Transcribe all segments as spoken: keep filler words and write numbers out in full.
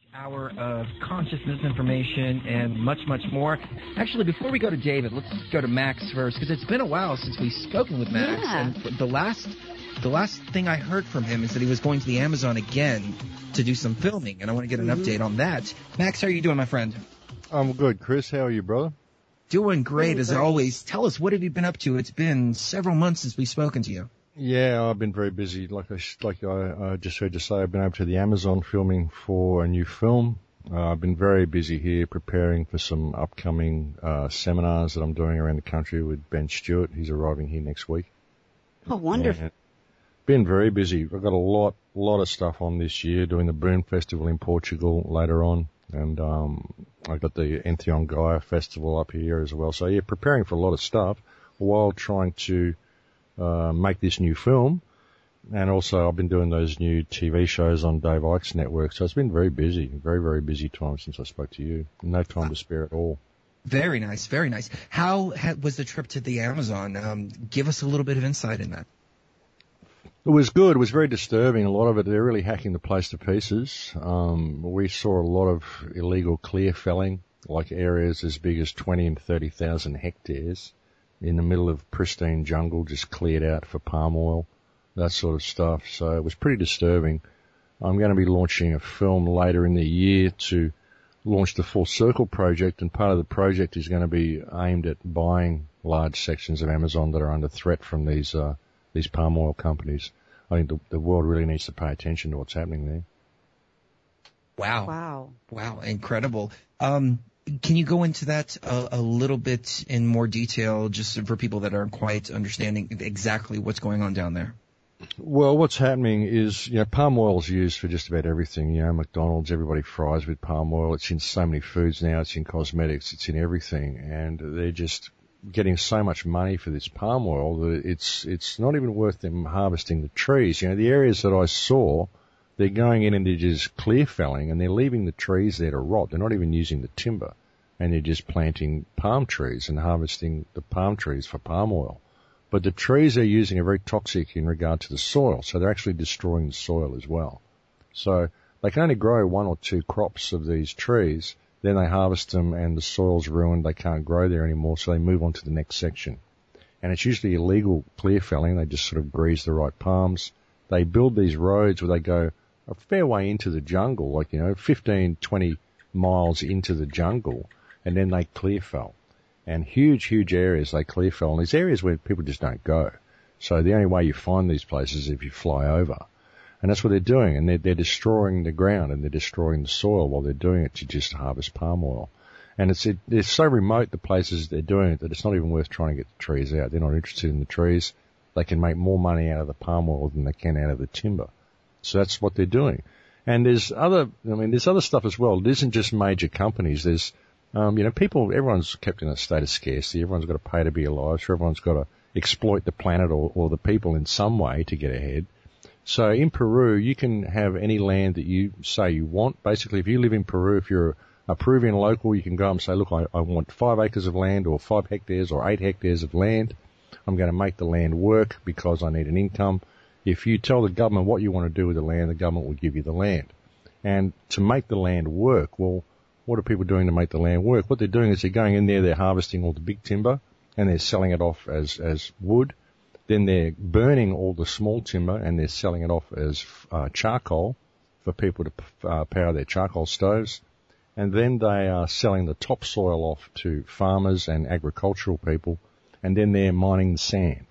Hour of consciousness information and much, much more. Actually, before we go to David, let's go to Max first, because it's been a while since we've spoken with Max. Yeah. And the last, the last thing I heard from him is that he was going to the Amazon again to do some filming, and I want to get an mm-hmm. update on that. Max, how are you doing, my friend? I'm good, Chris. How are you, brother? Doing great, as always. Tell us, what have you been up to? It's been several months since we've spoken to you. Yeah, I've been very busy. Like I, like I, I just heard you say, I've been over to the Amazon filming for a new film. Uh, I've been very busy here preparing for some upcoming uh, seminars that I'm doing around the country with Ben Stewart. He's arriving here next week. Oh, wonderful. And been very busy. I've got a lot, lot of stuff on this year, doing the Boom Festival in Portugal later on. And um, I've got the Entheon Gaia Festival up here as well. So, yeah, preparing for a lot of stuff while trying to Uh, make this new film, and also I've been doing those new T V shows on Dave Icke's network, so it's been very busy, very, very busy time since I spoke to you. No time to spare at all. Very nice, very nice. How ha- was the trip to the Amazon? Um, give us a little bit of insight in that. It was good. It was very disturbing. A lot of it, they're really hacking the place to pieces. Um, we saw a lot of illegal clear felling, like areas as big as twenty and thirty thousand hectares. In the middle of pristine jungle, just cleared out for palm oil, that sort of stuff. So it was pretty disturbing. I'm going to be launching a film later in the year to launch the Full Circle project, and part of the project is going to be aimed at buying large sections of Amazon that are under threat from these uh, these palm oil companies. I think the, the world really needs to pay attention to what's happening there. Wow. Wow. Wow, incredible. Um, Can you go into that a, a little bit in more detail, just for people that aren't quite understanding exactly what's going on down there? Well, what's happening is, you know, palm oil is used for just about everything. You know, McDonald's, everybody fries with palm oil. It's in so many foods now. It's in cosmetics. It's in everything. And they're just getting so much money for this palm oil that it's, it's not even worth them harvesting the trees. You know, the areas that I saw, they're going in and they're just clear felling, and they're leaving the trees there to rot. They're not even using the timber. And they're just planting palm trees and harvesting the palm trees for palm oil. But the trees they're using are very toxic in regard to the soil, so they're actually destroying the soil as well. So they can only grow one or two crops of these trees, then they harvest them and the soil's ruined, they can't grow there anymore, so they move on to the next section. And it's usually illegal clear felling, they just sort of grease the right palms. They build these roads where they go a fair way into the jungle, like, you know, fifteen, twenty miles into the jungle, and then they clear fell. And huge, huge areas they clear fell. And these areas where people just don't go. So the only way you find these places is if you fly over. And that's what they're doing. And they're, they're destroying the ground and they're destroying the soil while they're doing it to just harvest palm oil. And it's, it, they're so remote, the places they're doing it, that it's not even worth trying to get the trees out. They're not interested in the trees. They can make more money out of the palm oil than they can out of the timber. So that's what they're doing. And there's other, I mean, there's other stuff as well. It isn't just major companies. There's, Um, you know, people, everyone's kept in a state of scarcity. Everyone's got to pay to be alive. So everyone's got to exploit the planet or, or the people in some way to get ahead. So in Peru, you can have any land that you say you want. Basically, if you live in Peru, if you're a Peruvian local, you can go and say, look, I, I want five acres of land or five hectares or eight hectares of land. I'm going to make the land work because I need an income. If you tell the government what you want to do with the land, the government will give you the land. And to make the land work, well, what are people doing to make the land work? What they're doing is they're going in there, they're harvesting all the big timber, and they're selling it off as, as wood. Then they're burning all the small timber, and they're selling it off as uh, charcoal for people to uh, power their charcoal stoves. And then they are selling the topsoil off to farmers and agricultural people, and then they're mining the sand.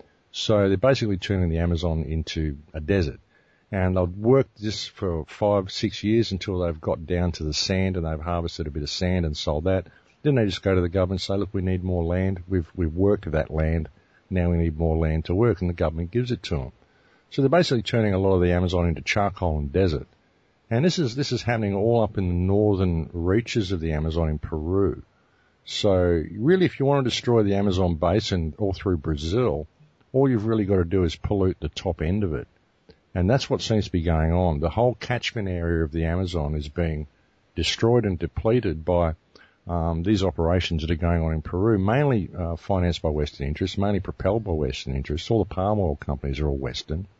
So they're basically turning the Amazon into a desert. And they've worked this for five, six years until they've got down to the sand and they've harvested a bit of sand and sold that. Then they just go to the government and say, look, we need more land. We've, we've worked that land. Now we need more land to work, and the government gives it to them. So they're basically turning a lot of the Amazon into charcoal and desert. And this is, this is happening all up in the northern reaches of the Amazon in Peru. So really, if you want to destroy the Amazon basin all through Brazil, all you've really got to do is pollute the top end of it. And that's what seems to be going on. The whole catchment area of the Amazon is being destroyed and depleted by um, these operations that are going on in Peru, mainly uh, financed by Western interests, mainly propelled by Western interests. All the palm oil companies are all Western.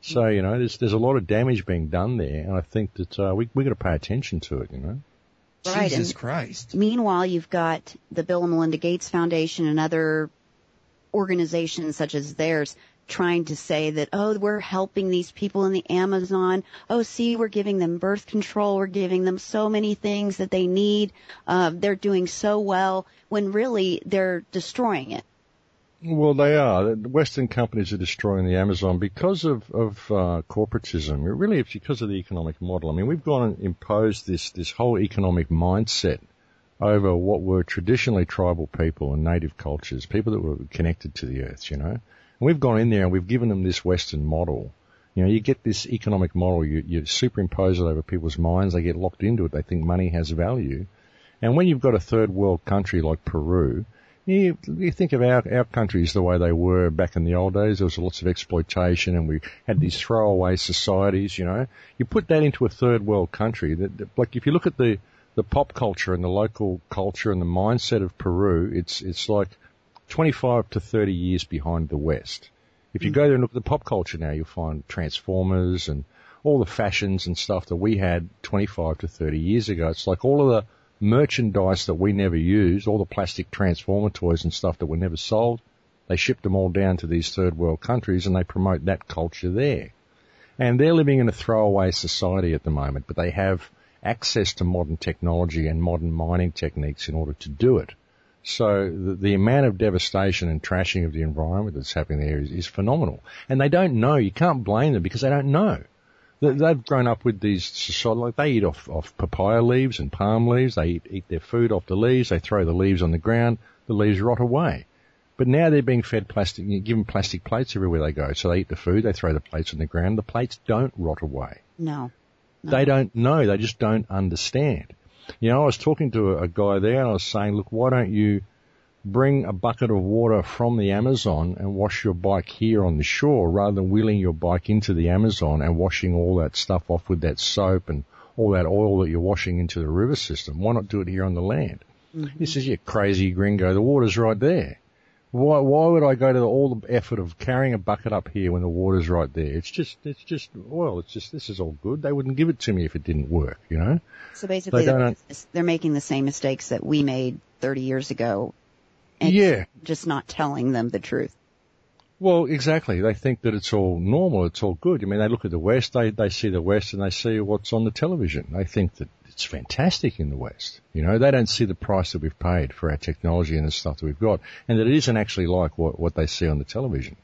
So, you know, there's, there's a lot of damage being done there, and I think that, uh, we, we got to pay attention to it, you know. Right. Jesus and Christ. Meanwhile, you've got the Bill and Melinda Gates Foundation and other organizations such as theirs trying to say that, oh, we're helping these people in the Amazon. Oh, see, we're giving them birth control. We're giving them so many things that they need. Uh, they're doing so well, when really they're destroying it. Well, they are. The Western companies are destroying the Amazon because of, of uh, corporatism. It really, it's because of the economic model. I mean, we've gone and imposed this, this whole economic mindset over what were traditionally tribal people and native cultures, people that were connected to the earth, you know. And we've gone in there and we've given them this Western model. You know, you get this economic model, you, you superimpose it over people's minds, they get locked into it, they think money has value. And when you've got a third world country like Peru, you, you think of our, our countries the way they were back in the old days. There was lots of exploitation and we had these throwaway societies, you know. You put that into a third world country, that, that, like if you look at the, the pop culture and the local culture and the mindset of Peru, it's, it's like twenty-five to thirty years behind the West. If you go there and look at the pop culture now, you'll find Transformers and all the fashions and stuff that we had twenty-five to thirty years ago. It's like all of the merchandise that we never used, all the plastic Transformer toys and stuff that were never sold, they shipped them all down to these third world countries and they promote that culture there. And they're living in a throwaway society at the moment, but they have access to modern technology and modern mining techniques in order to do it. So the, the amount of devastation and trashing of the environment that's happening there is, is phenomenal. And they don't know. You can't blame them because they don't know. They, they've grown up with these society, like they eat off, off papaya leaves and palm leaves. They eat, eat their food off the leaves. They throw the leaves on the ground. The leaves rot away. But now they're being fed plastic, you give them plastic plates everywhere they go. So they eat the food, they throw the plates on the ground. The plates don't rot away. No. no. They don't know. They just don't understand. You know, I was talking to a, a guy there and I was saying, look, why don't you bring a bucket of water from the Amazon and wash your bike here on the shore rather than wheeling your bike into the Amazon and washing all that stuff off with that soap and all that oil that you're washing into the river system. Why not do it here on the land? Mm-hmm. He says, you crazy gringo, the water's right there. Why, why would I go to the, all the effort of carrying a bucket up here when the water's right there? It's just, it's just, well, it's just, this is all good. They wouldn't give it to me if it didn't work, you know? So basically, they they're, they're making the same mistakes that we made thirty years ago. And yeah. Just not telling them the truth. Well, exactly. They think that it's all normal, it's all good. I mean, they look at the West, they, they see the West and they see what's on the television. They think that it's fantastic in the West. You know, they don't see the price that we've paid for our technology and the stuff that we've got, and that it isn't actually like what, what they see on the television.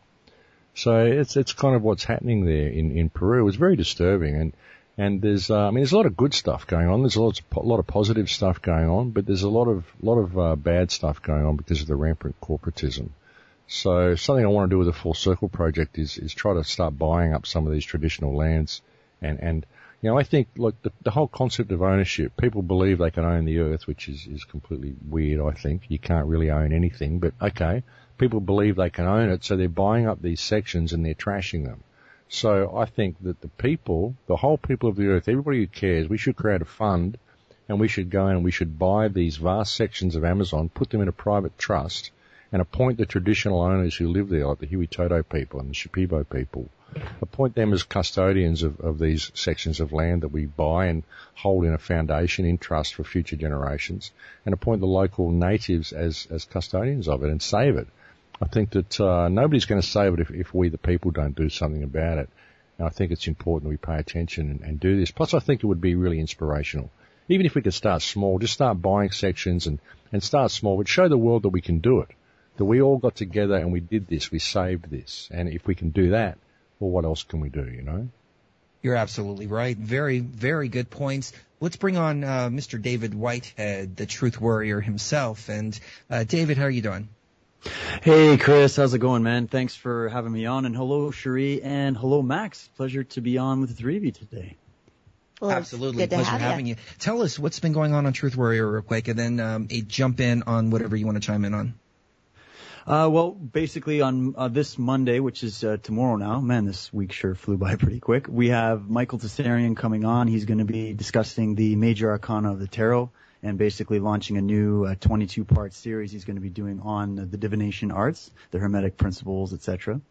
So it's, it's kind of what's happening there in, in Peru. It's very disturbing, and, and there's, uh, I mean, there's a lot of good stuff going on. There's a lot of, a lot of positive stuff going on, but there's a lot of, lot of, uh, bad stuff going on because of the rampant corporatism. So something I want to do with the Full Circle project is, is try to start buying up some of these traditional lands and, and, you know, I think, look, the, the whole concept of ownership, people believe they can own the earth, which is, is completely weird, I think. You can't really own anything, but okay. People believe they can own it, so they're buying up these sections and they're trashing them. So I think that the people, the whole people of the earth, everybody who cares, we should create a fund and we should go in and we should buy these vast sections of Amazon, put them in a private trust and appoint the traditional owners who live there, like the Hui Toto people and the Shipibo people. Appoint them as custodians of, of these sections of land that we buy and hold in a foundation in trust for future generations, and appoint the local natives as, as custodians of it and save it. I think that uh, nobody's going to save it if, if we, the people, don't do something about it. And I think it's important that we pay attention and, and do this. Plus, I think it would be really inspirational. Even if we could start small, just start buying sections and, and start small, but show the world that we can do it, that we all got together and we did this, we saved this. And if we can do that, well, what else can we do, you know? You're absolutely right. Very, very good points. Let's bring on uh, Mister David Whitehead, the truth warrior himself. And uh, David, how are you doing? Hey, Chris. How's it going, man? Thanks for having me on. And hello, Cherie, and hello, Max. Pleasure to be on with the three of you today. Well, absolutely. Good to Pleasure have having you. you. Tell us what's been going on on Truth Warrior real quick, and then um, a jump in on whatever you want to chime in on. Uh, well, basically on uh, this Monday, which is uh, tomorrow now, man, this week sure flew by pretty quick. We have Michael Tsarian coming on. He's going to be discussing the major arcana of the tarot and basically launching a new uh, twenty-two part series he's going to be doing on uh, the divination arts, the hermetic principles, et cetera.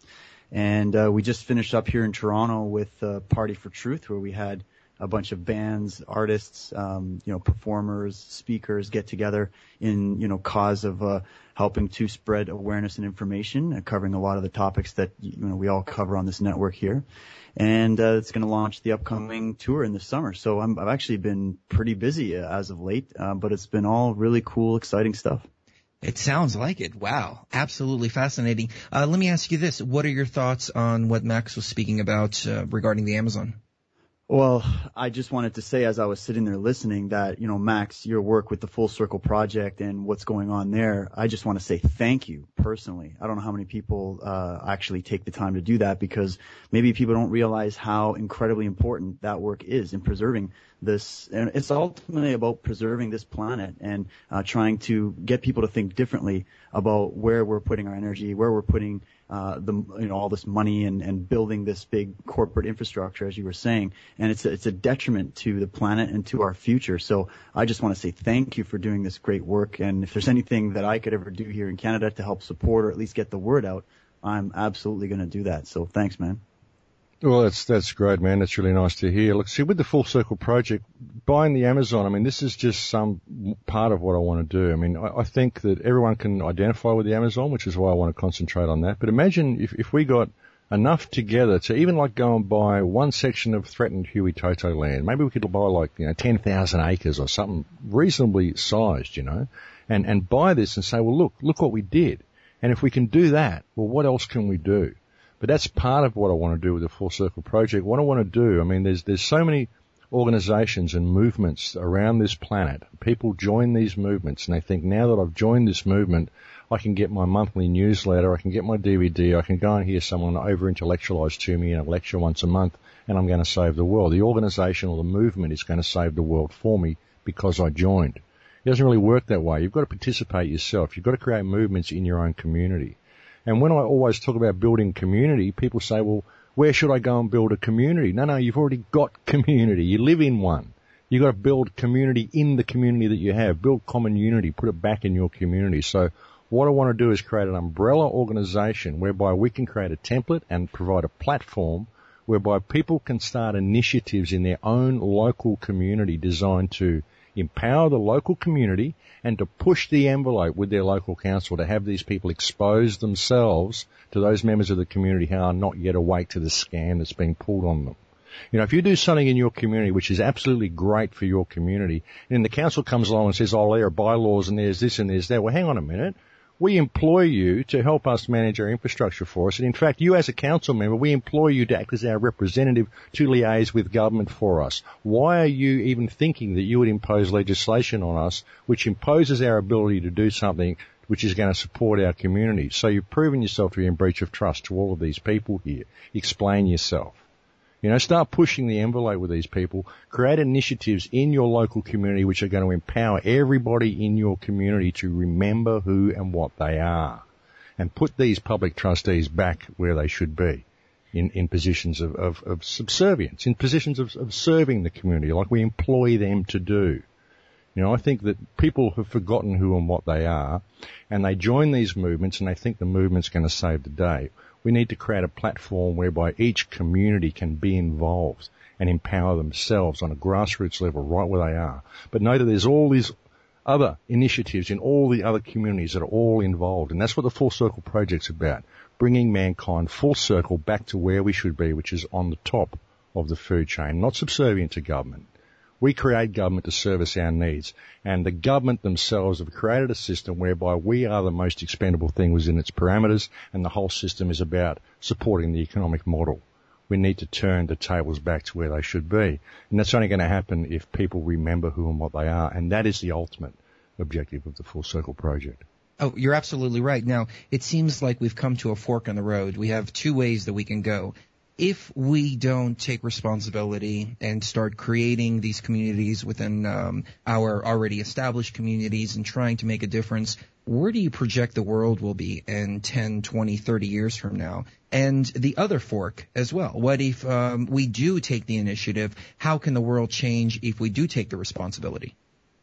And uh, we just finished up here in Toronto with uh, Party for Truth, where we had a bunch of bands, artists, um, you know, performers, speakers get together in, you know, cause of uh, helping to spread awareness and information, uh, covering a lot of the topics that, you know, we all cover on this network here. And uh, it's going to launch the upcoming tour in the summer. So I'm, I've actually been pretty busy uh, as of late, uh, but it's been all really cool, exciting stuff. It sounds like it. Wow. Absolutely fascinating. Uh, let me ask you this. What are your thoughts on what Max was speaking about uh, regarding the Amazon? Well, I just wanted to say as I was sitting there listening that, you know, Max, your work with the Full Circle Project and what's going on there, I just want to say thank you personally. I don't know how many people uh actually take the time to do that, because maybe people don't realize how incredibly important that work is in preserving this. And it's ultimately about preserving this planet and uh trying to get people to think differently about where we're putting our energy, where we're putting uh the you know all this money and and building this big corporate infrastructure, as you were saying. And it's a, it's a detriment to the planet and to our future. So I just want to say thank you for doing this great work. And if there's anything that I could ever do here in Canada to help support or at least get the word out, I'm absolutely going to do that. So thanks, man. Well, that's that's great, man. That's really nice to hear. Look, see, with the Full Circle Project, buying the Amazon, I mean, this is just some part of what I want to do. I mean, I, I think that everyone can identify with the Amazon, which is why I want to concentrate on that. But imagine if, if we got enough together to even like go and buy one section of threatened Huey Toto land. Maybe we could buy like, you know, ten thousand acres or something reasonably sized, you know, and, and buy this and say, well, look, look what we did. And if we can do that, well, what else can we do? But that's part of what I want to do with the Full Circle Project. What I want to do, I mean, there's there's so many organizations and movements around this planet. People join these movements and they think, now that I've joined this movement, I can get my monthly newsletter, I can get my D V D, I can go and hear someone over-intellectualize to me in a lecture once a month, and I'm going to save the world. The organization or the movement is going to save the world for me because I joined. It doesn't really work that way. You've got to participate yourself. You've got to create movements in your own community. And when I always talk about building community, people say, well, where should I go and build a community? No, no, you've already got community. You live in one. You've got to build community in the community that you have. Build common unity. Put it back in your community. So what I want to do is create an umbrella organization whereby we can create a template and provide a platform whereby people can start initiatives in their own local community designed to empower the local community and to push the envelope with their local council to have these people expose themselves to those members of the community who are not yet awake to the scam that's being pulled on them. You know, if you do something in your community which is absolutely great for your community, and the council comes along and says, oh, there are bylaws and there's this and there's that, well, hang on a minute. We employ you to help us manage our infrastructure for us. And in fact, you as a council member, we employ you to act as our representative to liaise with government for us. Why are you even thinking that you would impose legislation on us which imposes our ability to do something which is going to support our community? So you've proven yourself to be in breach of trust to all of these people here. Explain yourself. You know, start pushing the envelope with these people. Create initiatives in your local community which are going to empower everybody in your community to remember who and what they are. And put these public trustees back where they should be, in, in positions of, of, of subservience, in positions of, of serving the community like we employ them to do. You know, I think that people have forgotten who and what they are, and they join these movements and they think the movement's going to save the day. We need to create a platform whereby each community can be involved and empower themselves on a grassroots level right where they are. But know that there's all these other initiatives in all the other communities that are all involved. And that's what the Full Circle Project's about, bringing mankind full circle back to where we should be, which is on the top of the food chain, not subservient to government. We create government to service our needs, and the government themselves have created a system whereby we are the most expendable thing within its parameters, and the whole system is about supporting the economic model. We need to turn the tables back to where they should be, and that's only going to happen if people remember who and what they are, and that is the ultimate objective of the Full Circle Project. Oh, you're absolutely right. Now, it seems like we've come to a fork in the road. We have two ways that we can go. If we don't take responsibility and start creating these communities within um, our already established communities and trying to make a difference, where do you project the world will be in ten, twenty, thirty years from now? And the other fork as well. What if um, we do take the initiative? How can the world change if we do take the responsibility?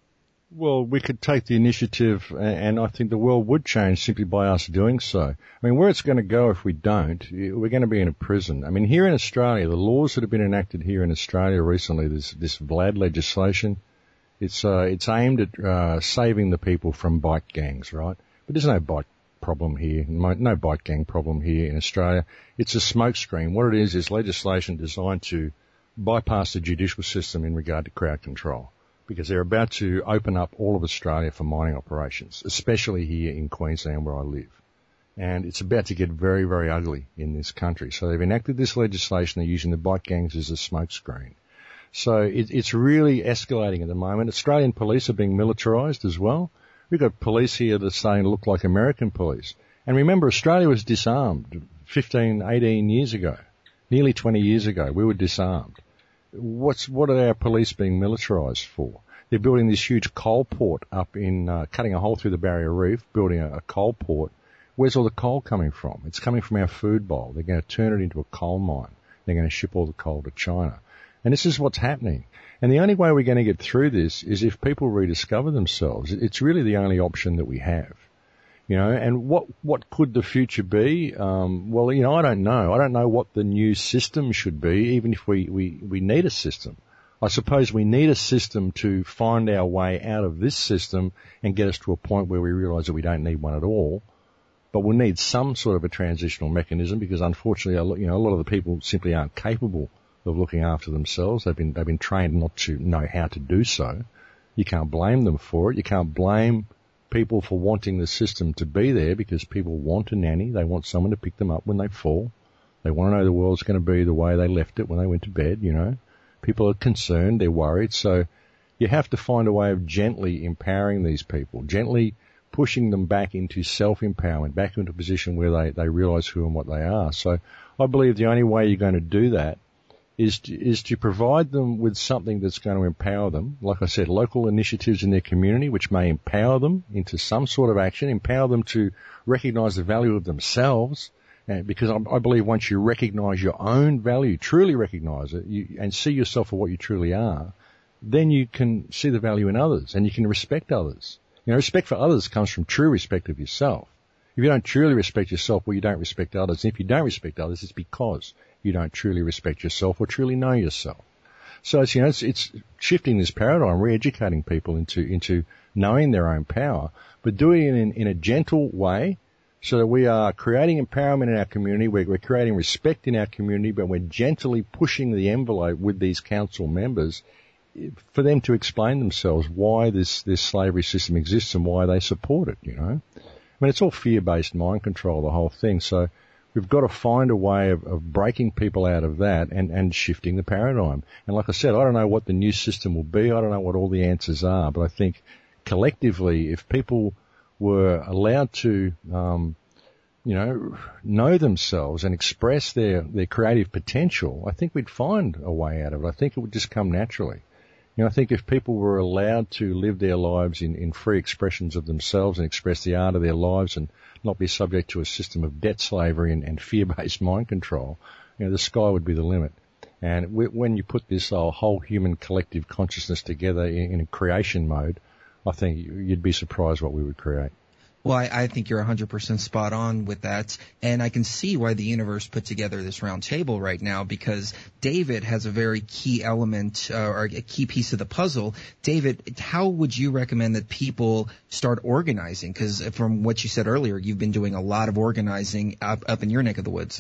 Well, we could take the initiative, and I think the world would change simply by us doing so. I mean, where it's going to go if we don't, we're going to be in a prison. I mean, here in Australia, the laws that have been enacted here in Australia recently, this this VLAD legislation, it's uh, it's aimed at uh, saving the people from bike gangs, right? But there's no bike problem here, no bike gang problem here in Australia. It's a smokescreen. What it is is legislation designed to bypass the judicial system in regard to crowd control, because they're about to open up all of Australia for mining operations, especially here in Queensland where I live. And it's about to get very, very ugly in this country. So they've enacted this legislation. They're using the bike gangs as a smokescreen. So it, it's really escalating at the moment. Australian police are being militarised as well. We've got police here that are starting to look like American police. And remember, Australia was disarmed fifteen, eighteen years ago. Nearly twenty years ago, we were disarmed. What's, what are our police being militarised for? They're building this huge coal port up in, uh, cutting a hole through the Barrier Reef, building a, a coal port. Where's all the coal coming from? It's coming from our food bowl. They're going to turn it into a coal mine. They're going to ship all the coal to China. And this is what's happening. And the only way we're going to get through this is if people rediscover themselves. It's really the only option that we have. You know, and what, what could the future be? Um, well, you know, I don't know. I don't know what the new system should be, even if we, we, we need a system. I suppose we need a system to find our way out of this system and get us to a point where we realise that we don't need one at all. But we'll need some sort of a transitional mechanism because unfortunately, you know, a lot of the people simply aren't capable of looking after themselves. They've been, they've been trained not to know how to do so. You can't blame them for it. You can't blame people for wanting the system to be there because people want a nanny. They want someone to pick them up when they fall. They want to know the world's going to be the way they left it when they went to bed, you know. People are concerned. They're worried. So you have to find a way of gently empowering these people, gently pushing them back into self-empowerment, back into a position where they, they realise who and what they are. So I believe the only way you're going to do that is to, is to provide them with something that's going to empower them. Like I said, local initiatives in their community which may empower them into some sort of action, empower them to recognise the value of themselves. And because I, I believe once you recognise your own value, truly recognise it, you, and see yourself for what you truly are, then you can see the value in others and you can respect others. You know, respect for others comes from true respect of yourself. If you don't truly respect yourself, well, you don't respect others. And if you don't respect others, it's because you don't truly respect yourself or truly know yourself. So it's, you know, it's, it's shifting this paradigm, re-educating people into, into knowing their own power, but doing it in, in a gentle way so that we are creating empowerment in our community, we're, we're creating respect in our community, but we're gently pushing the envelope with these council members for them to explain themselves why this, this slavery system exists and why they support it, you know. I mean, it's all fear-based mind control, the whole thing. So we've got to find a way of, of breaking people out of that and, and shifting the paradigm. And like I said, I don't know what the new system will be. I don't know what all the answers are. But I think collectively, if people were allowed to, um, you know, know themselves and express their, their creative potential, I think we'd find a way out of it. I think it would just come naturally. You know, I think if people were allowed to live their lives in, in free expressions of themselves and express the art of their lives and not be subject to a system of debt slavery and, and fear-based mind control, you know, the sky would be the limit. And w- when you put this uh, whole human collective consciousness together in, in a creation mode, I think you'd be surprised what we would create. Well, I, I think you're one hundred percent spot on with that, and I can see why the universe put together this round table right now, because David has a very key element uh, or a key piece of the puzzle. David, how would you recommend that people start organizing? Because from what you said earlier, you've been doing a lot of organizing up, up in your neck of the woods.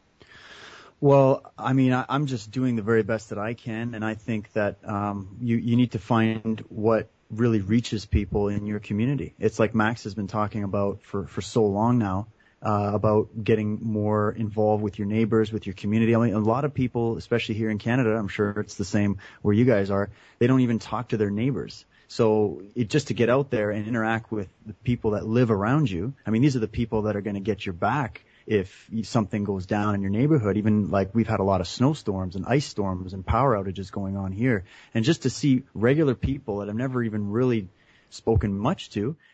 Well, I mean, I, I'm just doing the very best that I can, and I think that um, you, you need to find what really reaches people in your community. It's like Max has been talking about for, for so long now, uh, about getting more involved with your neighbors, with your community. I mean, a lot of people, especially here in Canada, I'm sure it's the same where you guys are, they don't even talk to their neighbors. So it, just to get out there and interact with the people that live around you, I mean, these are the people that are going to get your back if something goes down in your neighborhood. Even like we've had a lot of snowstorms and ice storms and power outages going on here. And just to see regular people that I've never even really spoken much to,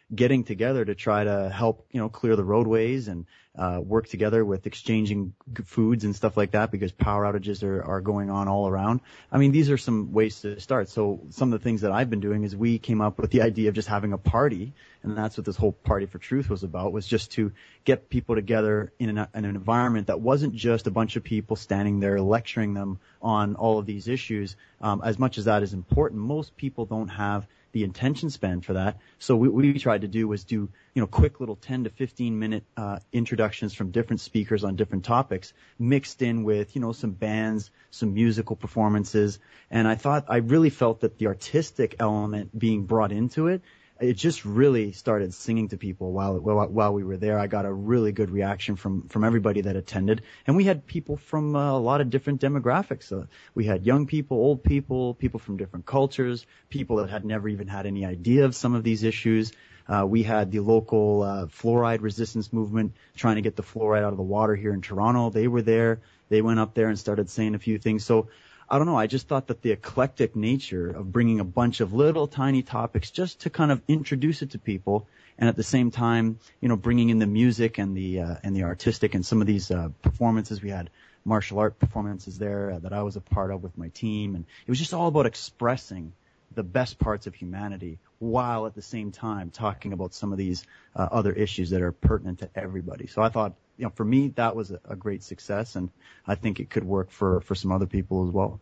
getting together to try to help, you know, clear the roadways and uh work together with exchanging g- foods and stuff like that, because power outages are, are going on all around. I mean, these are some ways to start. So some of the things that I've been doing is we came up with the idea of just having a party, and that's what this whole Party for Truth was about, was just to get people together in an, in an environment that wasn't just a bunch of people standing there lecturing them on all of these issues. Um, as much as that is important, most people don't have the attention span for that. So what we tried to do was do, you know, quick little ten to fifteen minute uh, introductions from different speakers on different topics, mixed in with, you know, some bands, some musical performances. And I thought, I really felt that the artistic element being brought into it, it just really started singing to people while, while while we were there. I got a really good reaction from from everybody that attended, and we had people from uh, a lot of different demographics. Uh, we had young people, old people, people from different cultures, people that had never even had any idea of some of these issues. Uh, we had the local uh, fluoride resistance movement trying to get the fluoride out of the water here in Toronto. They were there. They went up there and started saying a few things. So I don't know. I just thought that the eclectic nature of bringing a bunch of little tiny topics just to kind of introduce it to people, and at the same time, you know, bringing in the music and the uh, and the artistic and some of these uh, performances. We had martial art performances there uh, that I was a part of with my team, and it was just all about expressing the best parts of humanity while at the same time talking about some of these uh, other issues that are pertinent to everybody. So I thought, you know, for me, that was a, a great success, and I think it could work for, for some other people as well.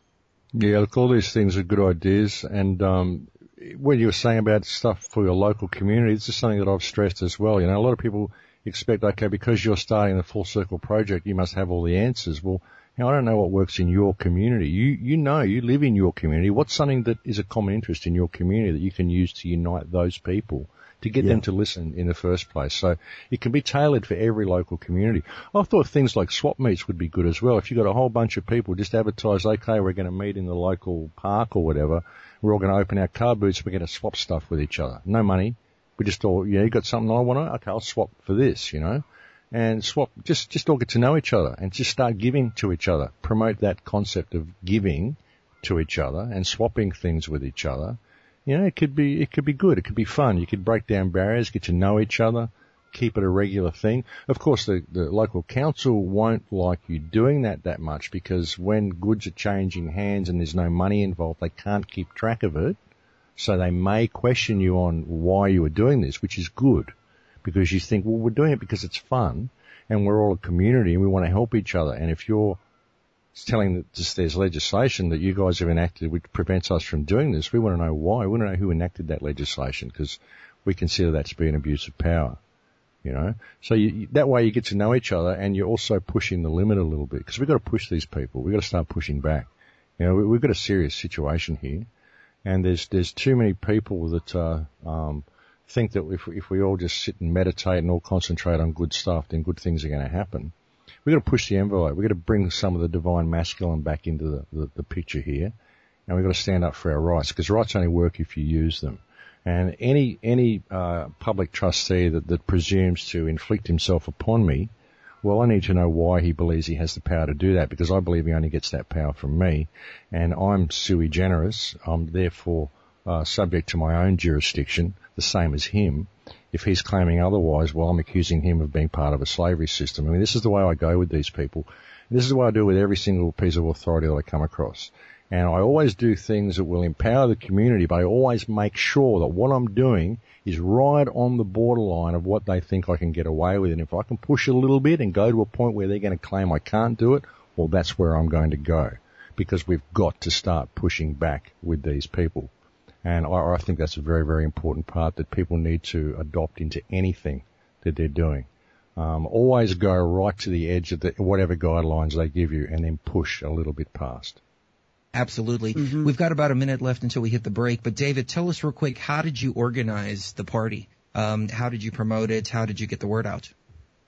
Yeah, look, all these things are good ideas, and um, when you were saying about stuff for your local community, this is something that I've stressed as well. You know, a lot of people expect, okay, because you're starting the Full Circle project, you must have all the answers. Well, you know, I don't know what works in your community. You you know, you live in your community. What's something that is a common interest in your community that you can use to unite those people, to get Yeah. them to listen in the first place? So it can be tailored for every local community. I thought things like swap meets would be good as well. If you've got a whole bunch of people, just advertise, okay, we're going to meet in the local park or whatever. We're all going to open our car boots. We're going to swap stuff with each other. No money. We just all, yeah, you got something I want to, okay, I'll swap for this, you know. And swap, just, just all get to know each other and just start giving to each other. Promote that concept of giving to each other and swapping things with each other. You know, it could be, it could be good. It could be fun. You could break down barriers, get to know each other, keep it a regular thing. Of course, the, the local council won't like you doing that that much, because when goods are changing hands and there's no money involved, they can't keep track of it. So they may question you on why you were doing this, which is good, because you think, well, we're doing it because it's fun and we're all a community and we want to help each other. And if you're telling that just there's legislation that you guys have enacted which prevents us from doing this, we want to know why. We want to know who enacted that legislation, because we consider that to be an abuse of power, you know. So you, that way you get to know each other, and you're also pushing the limit a little bit, because we've got to push these people. We've got to start pushing back. You know, we, we've got a serious situation here, and there's there's too many people that uh, um, think that if if we all just sit and meditate and all concentrate on good stuff, then good things are going to happen. We've got to push the envelope. We've got to bring some of the divine masculine back into the, the, the picture here. And we've got to stand up for our rights, because rights only work if you use them. And any any uh, public trustee that, that presumes to inflict himself upon me, well, I need to know why he believes he has the power to do that, because I believe he only gets that power from me. And I'm sui generis. I'm therefore uh, subject to my own jurisdiction, the same as him. If he's claiming otherwise, well, I'm accusing him of being part of a slavery system. I mean, this is the way I go with these people. This is the way I do with every single piece of authority that I come across. And I always do things that will empower the community, but I always make sure that what I'm doing is right on the borderline of what they think I can get away with. And if I can push it a little bit and go to a point where they're going to claim I can't do it, well, that's where I'm going to go, because we've got to start pushing back with these people. And I, I think that's a very, very important part that people need to adopt into anything that they're doing. Um, always go right to the edge of the, whatever guidelines they give you, and then push a little bit past. Absolutely. Mm-hmm. We've got about a minute left until we hit the break. But David, tell us real quick, how did you organize the party? Um, how did you promote it? How did you get the word out?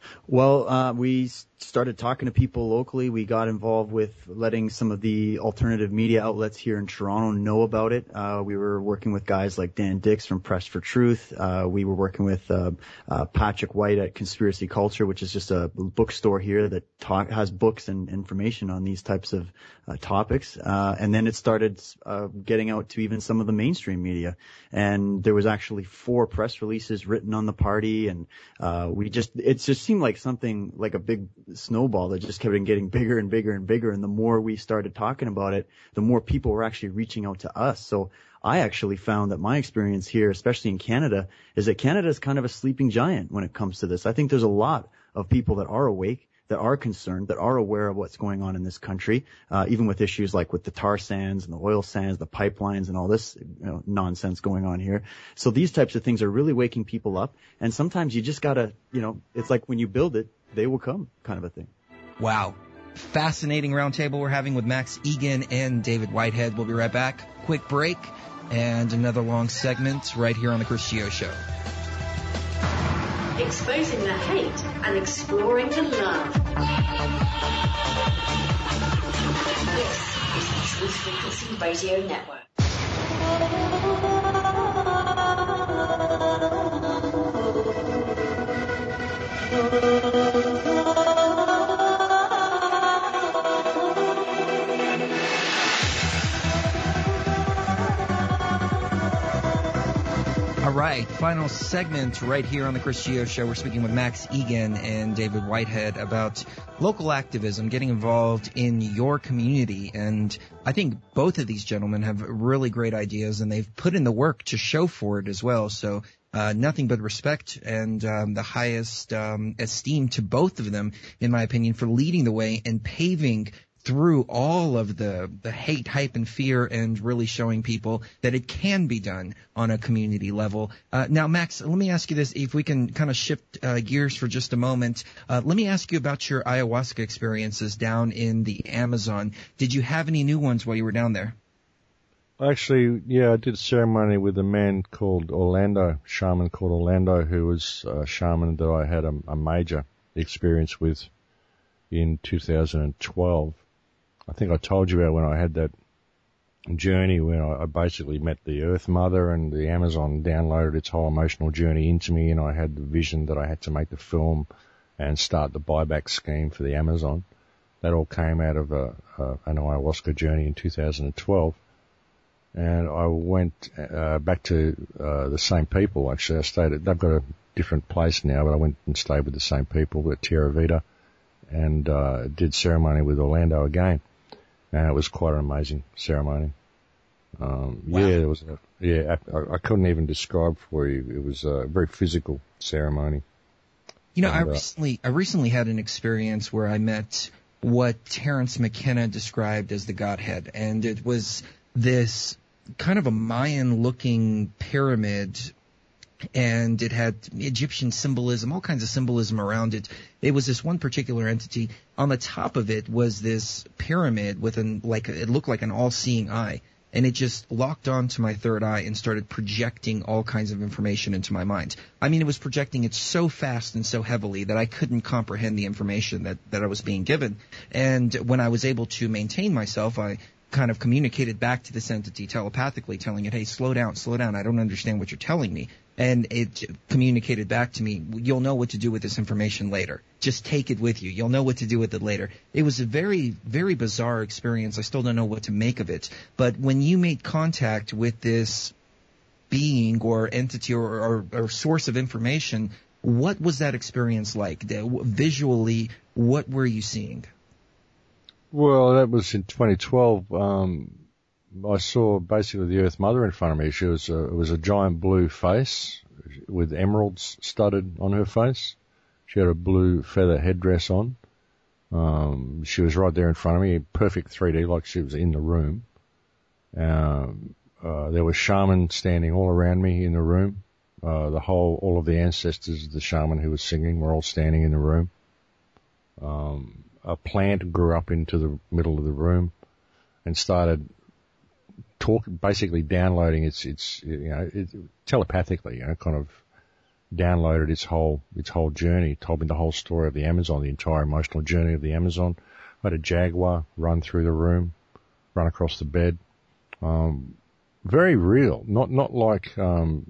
Well, uh, we started talking to people locally. We got involved with letting some of the alternative media outlets here in Toronto know about it. Uh, we were working with guys like Dan Dix from Press for Truth. Uh, we were working with uh, uh, Patrick White at Conspiracy Culture, which is just a bookstore here that talk, has books and information on these types of uh, topics. Uh, and then it started uh, getting out to even some of the mainstream media. And there was actually four press releases written on the party. And uh, we just, it just seemed like something like a big snowball that just kept getting bigger and bigger and bigger. And the more we started talking about it, the more people were actually reaching out to us. So I actually found that my experience here, especially in Canada, is that Canada is kind of a sleeping giant when it comes to this. I think there's a lot of people that are awake, that are concerned, that are aware of what's going on in this country, uh, even with issues like with the tar sands and the oil sands, the pipelines and all this, you know, nonsense going on here. So these types of things are really waking people up. And sometimes you just gotta, you know, it's like when you build it, they will come kind of a thing. Wow. Fascinating roundtable we're having with Max Igan and David Whitehead. We'll be right back. Quick break and another long segment right here on The Chris Geo Show. Exposing the hate and exploring the love. This is the Truth Frequency Radio Network. All right, final segment right here on the Chris Geo Show. We're speaking with Max Igan and David Whitehead about local activism, getting involved in your community. And I think both of these gentlemen have really great ideas, and they've put in the work to show for it as well. So uh, nothing but respect and um, the highest um, esteem to both of them, in my opinion, for leading the way and paving through all of the, the hate, hype, and fear, and really showing people that it can be done on a community level. Uh, now, Max, let me ask you this, if we can kind of shift uh, gears for just a moment. Uh, let me ask you about your ayahuasca experiences down in the Amazon. Did you have any new ones while you were down there? Actually, yeah, I did a ceremony with a man called Orlando, shaman called Orlando, who was a shaman that I had a, a major experience with in two thousand twelve. I think I told you about when I had that journey when I basically met the Earth Mother, and the Amazon downloaded its whole emotional journey into me, and I had the vision that I had to make the film and start the buyback scheme for the Amazon. That all came out of a, a, an ayahuasca journey in two thousand twelve. And I went uh, back to uh, the same people, actually. I stayed at, they've got a different place now, but I went and stayed with the same people at Tierra Vida, and uh, did ceremony with Orlando again. And it was quite an amazing ceremony. Um, wow. Yeah, it was. A, yeah, I, I couldn't even describe for you. It was a very physical ceremony. You know, and, I uh, recently, I recently had an experience where I met what Terence McKenna described as the Godhead, and it was this kind of a Mayan-looking pyramid, and it had Egyptian symbolism, all kinds of symbolism around it. It was this one particular entity. On the top of it was this pyramid with an, like, it looked like an all-seeing eye. And it just locked onto my third eye and started projecting all kinds of information into my mind. I mean, it was projecting it so fast and so heavily that I couldn't comprehend the information that, that I was being given. And when I was able to maintain myself, I kind of communicated back to this entity telepathically, telling it, hey, slow down, slow down. I don't understand what you're telling me. And it communicated back to me, you'll know what to do with this information later. Just take it with you. You'll know what to do with it later. It was a very, very bizarre experience. I still don't know what to make of it. But when you made contact with this being or entity or, or, or source of information, what was that experience like? Visually, what were you seeing? Well, that was in twenty twelve. Um, I saw basically the Earth Mother in front of me. She was a, it was a giant blue face with emeralds studded on her face. She had a blue feather headdress on. Um, she was right there in front of me, perfect three D, like she was in the room. Um, uh, there were shamans standing all around me in the room. Uh, the whole, all of the ancestors of the shaman who was singing were all standing in the room. Um, a plant grew up into the middle of the room and started talk, basically downloading its, its, you know, it, telepathically, you know, kind of downloaded its whole its whole journey, told me the whole story of the Amazon, the entire emotional journey of the Amazon. I had a jaguar run through the room, run across the bed. Um, very real, not not like um,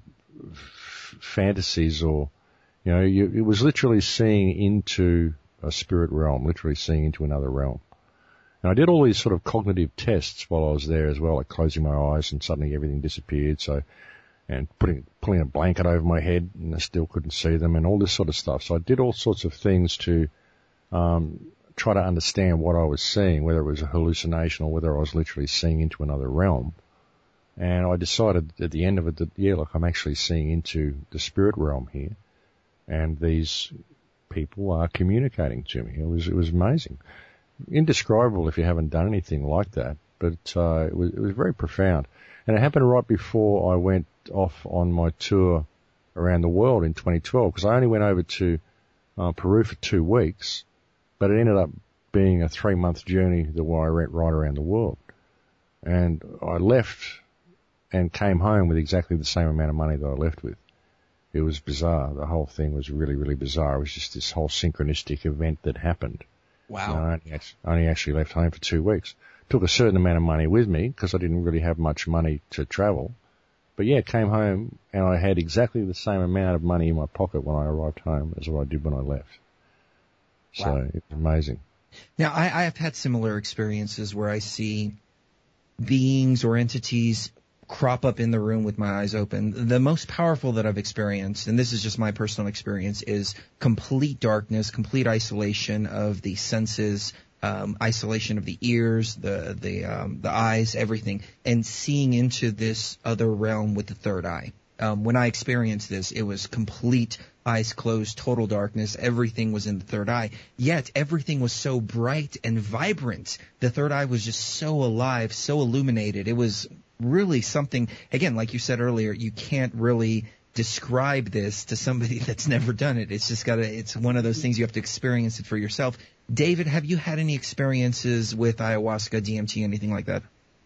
f- fantasies or, you know, you, it was literally seeing into a spirit realm, literally seeing into another realm. And I did all these sort of cognitive tests while I was there as well, like closing my eyes and suddenly everything disappeared. So, and putting, pulling a blanket over my head and I still couldn't see them and all this sort of stuff. So I did all sorts of things to, um, try to understand what I was seeing, whether it was a hallucination or whether I was literally seeing into another realm. And I decided at the end of it that, yeah, look, I'm actually seeing into the spirit realm here. And these people are communicating to me. It was, it was amazing. Indescribable if you haven't done anything like that, but uh, it was it was very profound, and it happened right before I went off on my tour around the world in twenty twelve. Because I only went over to uh, Peru for two weeks, but it ended up being a three month journey that where I went right around the world, and I left and came home with exactly the same amount of money that I left with. It was bizarre. The whole thing was really really bizarre. It was just this whole synchronistic event that happened. Wow. You know, I only actually, only actually left home for two weeks. Took a certain amount of money with me because I didn't really have much money to travel. But yeah, came home and I had exactly the same amount of money in my pocket when I arrived home as what I did when I left. So wow. It was amazing. Now, I, I have had similar experiences where I see beings or entities crop up in the room with my eyes open. The most powerful that I've experienced, and this is just my personal experience, is complete darkness, complete isolation of the senses, um, isolation of the ears, the the um, the eyes, everything, and seeing into this other realm with the third eye. Um, when I experienced this, it was complete eyes closed, total darkness. Everything was in the third eye. Yet everything was so bright and vibrant. The third eye was just so alive, so illuminated. It was really something, again, like you said earlier, you can't really describe this to somebody that's never done it. It's just gotta, it's one of those things you have to experience it for yourself. David, have you had any experiences with ayahuasca, D M T, anything like that?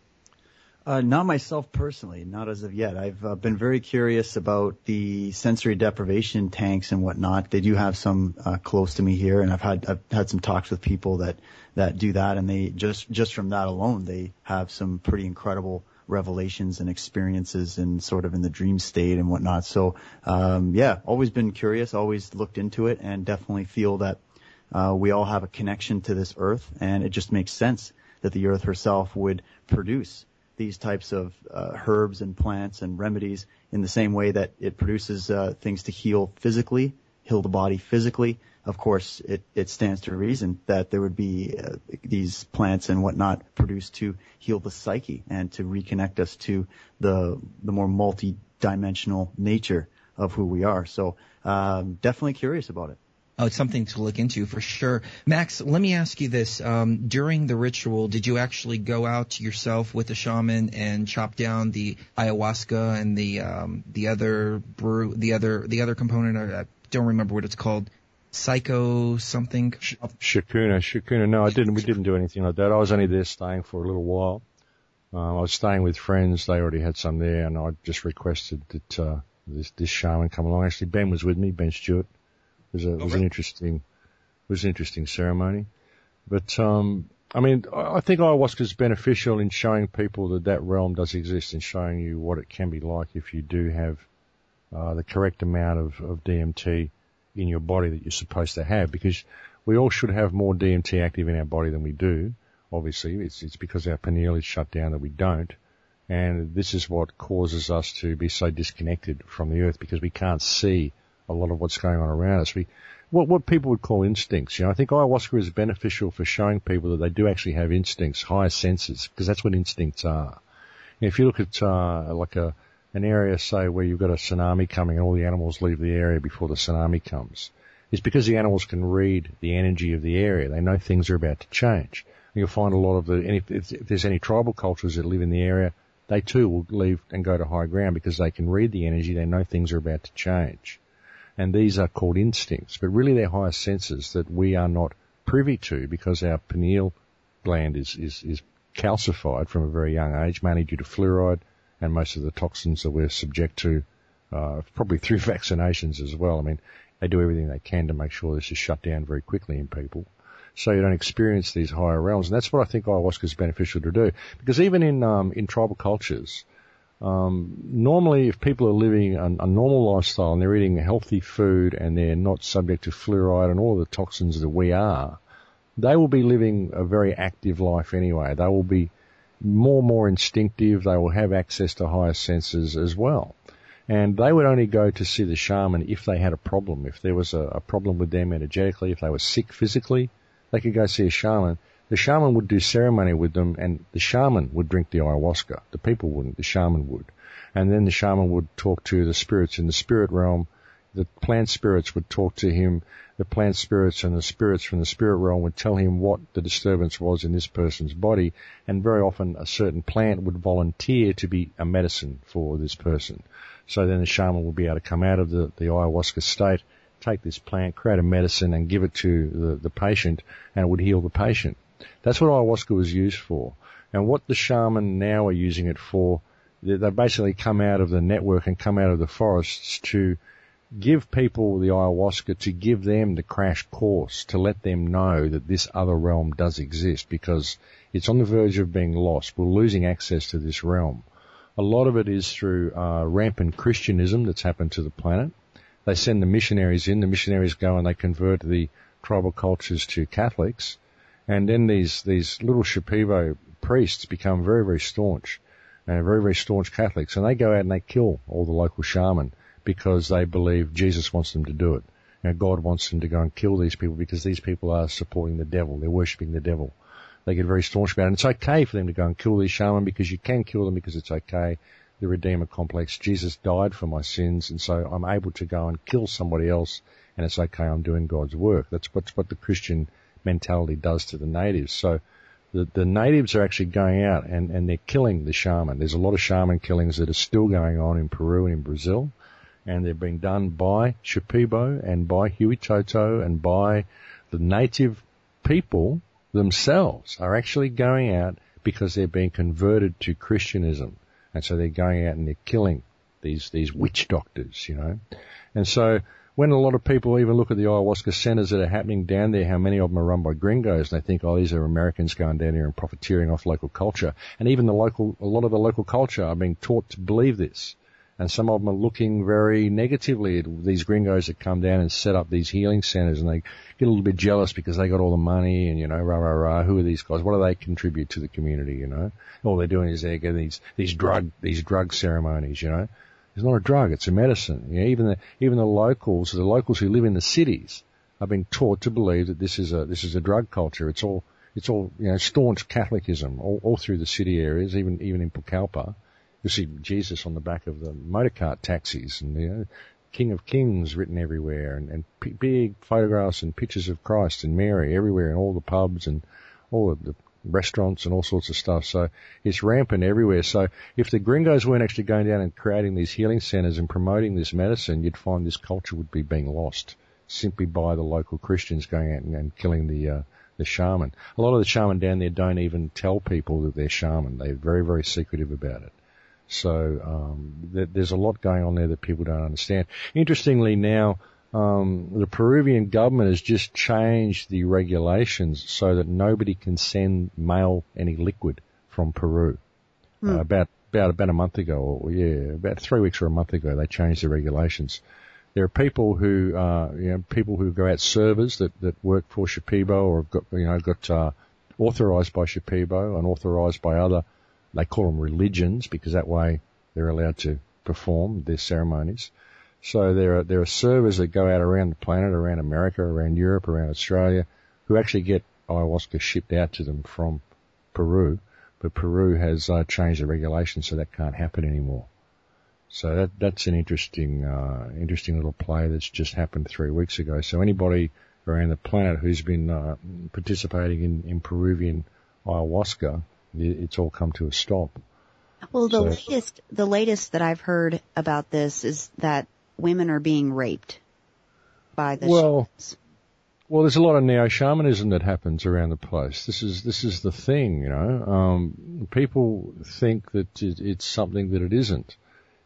Uh, not myself personally, not as of yet. I've uh, been very curious about the sensory deprivation tanks and whatnot. They do have some uh, close to me here, and I've had I've had some talks with people that that do that, and they just just from that alone, they have some pretty incredible revelations and experiences and sort of in the dream state and whatnot. So, um, yeah, always been curious, always looked into it, and definitely feel that uh, we all have a connection to this earth, and it just makes sense that the earth herself would produce these types of uh, herbs and plants and remedies in the same way that it produces uh, things to heal physically, heal the body physically. Of course, it, it stands to reason that there would be uh, these plants and whatnot produced to heal the psyche and to reconnect us to the the more multi-dimensional nature of who we are. So um, definitely curious about it. Oh, it's something to look into for sure. Max, let me ask you this. Um, during the ritual, did you actually go out yourself with a shaman and chop down the ayahuasca and the um, the other brew, the other the other component? I don't remember what it's called. Psycho something? Shakuna, Shakuna. No, I didn't. We didn't do anything like that. I was only there staying for a little while. Um, I was staying with friends. They already had some there, and I just requested that uh, this, this shaman come along. Actually, Ben was with me, Ben Stewart. It was, a, it was an interesting, it was an interesting ceremony. But um, I mean, I think ayahuasca is beneficial in showing people that that realm does exist, and showing you what it can be like if you do have uh, the correct amount of, of D M T in your body that you're supposed to have, because we all should have more D M T active in our body than we do. Obviously, it's, it's because our pineal is shut down that we don't. And this is what causes us to be so disconnected from the earth, because we can't see a lot of what's going on around us. We, what, what people would call instincts. You know, I think ayahuasca is beneficial for showing people that they do actually have instincts, higher senses, because that's what instincts are. You know, if you look at, uh, like a, an area, say, where you've got a tsunami coming and all the animals leave the area before the tsunami comes, it's because the animals can read the energy of the area. They know things are about to change. And you'll find a lot of the, and if, if, if there's any tribal cultures that live in the area, they too will leave and go to high ground because they can read the energy. They know things are about to change. And these are called instincts, but really they're higher senses that we are not privy to because our pineal gland is, is, is calcified from a very young age, mainly due to fluoride and most of the toxins that we're subject to uh, probably through vaccinations as well. I mean, they do everything they can to make sure this is shut down very quickly in people, so you don't experience these higher realms. And that's what I think ayahuasca is beneficial to do, because even in um, in tribal cultures, um, normally if people are living a, a normal lifestyle and they're eating healthy food and they're not subject to fluoride and all the toxins that we are, they will be living a very active life anyway. They will be more and more instinctive. They will have access to higher senses as well. And they would only go to see the shaman if they had a problem. If there was a, a problem with them energetically, if they were sick physically, they could go see a shaman. The shaman would do ceremony with them, and the shaman would drink the ayahuasca. The people wouldn't, the shaman would. And then the shaman would talk to the spirits in the spirit realm. The plant spirits would talk to him. The plant spirits and the spirits from the spirit realm would tell him what the disturbance was in this person's body, and very often a certain plant would volunteer to be a medicine for this person. So then the shaman would be able to come out of the, the ayahuasca state, take this plant, create a medicine and give it to the, the patient, and it would heal the patient. That's what ayahuasca was used for. And what the shaman now are using it for, they, they basically come out of the network and come out of the forests to give people the ayahuasca, to give them the crash course, to let them know that this other realm does exist, because it's on the verge of being lost. We're losing access to this realm. A lot of it is through uh, rampant Christianism that's happened to the planet. They send the missionaries in. The missionaries go and they convert the tribal cultures to Catholics. And then these, these little Shipibo priests become very, very staunch, and very, very staunch Catholics. And they go out and they kill all the local shaman because they believe Jesus wants them to do it. You know, God wants them to go and kill these people because these people are supporting the devil. They're worshipping the devil. They get very staunch about it. And it's okay for them to go and kill these shaman because you can kill them because it's okay. The Redeemer complex. Jesus died for my sins, and so I'm able to go and kill somebody else, and it's okay, I'm doing God's work. That's what, what the Christian mentality does to the natives. So the, the natives are actually going out and, and they're killing the shaman. There's a lot of shaman killings that are still going on in Peru and in Brazil, and they're being done by Shipibo and by Huitoto and by the native people themselves are actually going out because they're being converted to Christianism. And so they're going out and they're killing these, these witch doctors, you know. And so when a lot of people even look at the ayahuasca centers that are happening down there, how many of them are run by gringos, and they think, oh, these are Americans going down here and profiteering off local culture. And even the local, a lot of the local culture are being taught to believe this. And some of them are looking very negatively at these gringos that come down and set up these healing centers, and they get a little bit jealous because they got all the money and, you know, rah, rah, rah, who are these guys? What do they contribute to the community, you know? All they're doing is they're getting these, these drug, these drug ceremonies, you know? It's not a drug, it's a medicine. You know, even the, even the locals, the locals who live in the cities are being taught to believe that this is a, this is a drug culture. It's all, it's all, you know, staunch Catholicism all, all through the city areas, even, even in Pucallpa. You see Jesus on the back of the motorcart taxis, and, you know, King of Kings written everywhere, and, and p- big photographs and pictures of Christ and Mary everywhere in all the pubs and all of the restaurants and all sorts of stuff. So it's rampant everywhere. So if the gringos weren't actually going down and creating these healing centers and promoting this medicine, you'd find this culture would be being lost simply by the local Christians going out and, and killing the uh, the shaman. A lot of the shaman down there don't even tell people that they're shaman. They're very, very secretive about it. So um, th- there's a lot going on there that people don't understand. Interestingly now, um, the Peruvian government has just changed the regulations so that nobody can send mail any liquid from Peru. Mm. Uh, about about about a month ago, or yeah, about three weeks or a month ago, they changed the regulations. There are people who, uh, you know, people who go out, servers that that work for Shipibo or have got, you know, got uh, authorized by Shipibo and authorized by other. They call them religions because that way they're allowed to perform their ceremonies. So there are, there are servers that go out around the planet, around America, around Europe, around Australia, who actually get ayahuasca shipped out to them from Peru. But Peru has uh, changed the regulations so that can't happen anymore. So that, that's an interesting, uh, interesting little play that's just happened three weeks ago. So anybody around the planet who's been uh, participating in, in Peruvian ayahuasca, it's all come to a stop. Well, the so, latest, the latest that I've heard about this is that women are being raped by the well, shamans. Well, there's a lot of neo-shamanism that happens around the place. This is, this is the thing, you know. Um, people think that it, it's something that it isn't.